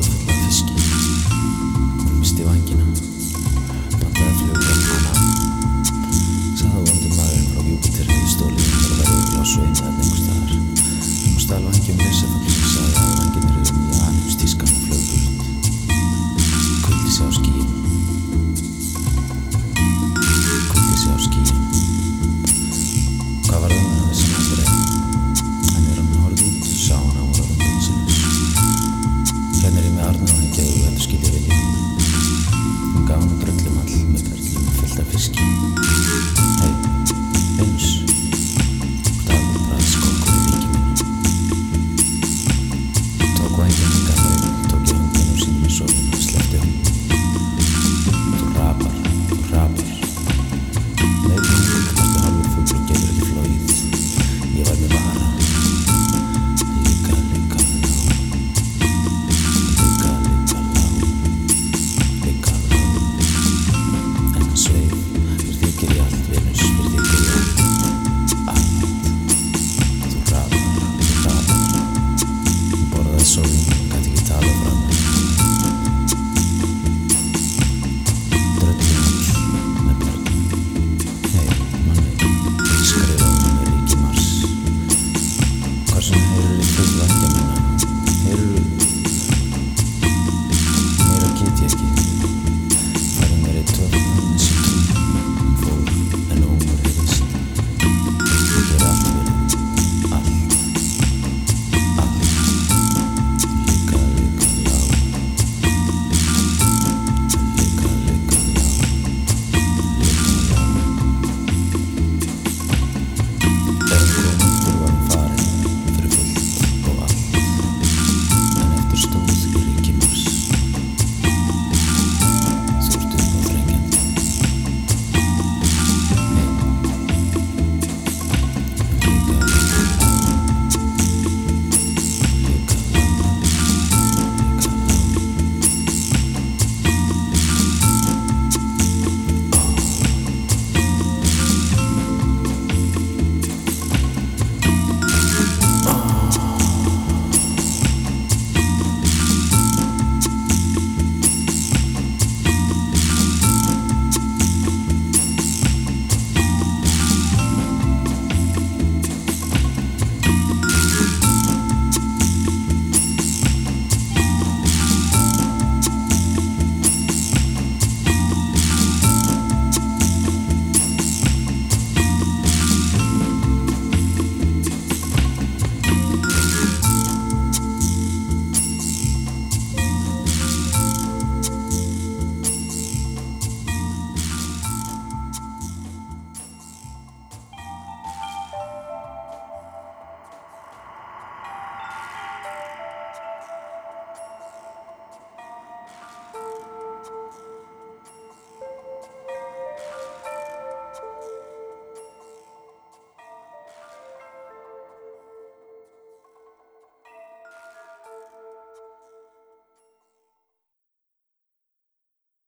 fulla af fiski. Hún misti vængina, bandaði flugvélina. Sagði vondur maðurinn frá Júpíter hefði stolið þegar verið örugglega á sveimi þarna einhvers staðar. Hún stal vængjum risafugls og sagði að vængirnir yrðu í alheimstískan og flaug burt. Kuldi sig á skýin. Kuldi sig á skýin. Hvað var það með hann sem allir einn? En þegar hún horfði út, sá hann að hún var orðin bensínlaus. Hrennir í með Arnar og hann gefur þetta skilja vilja. Hún gaf hann dröllumall með perlum fullt af fiski.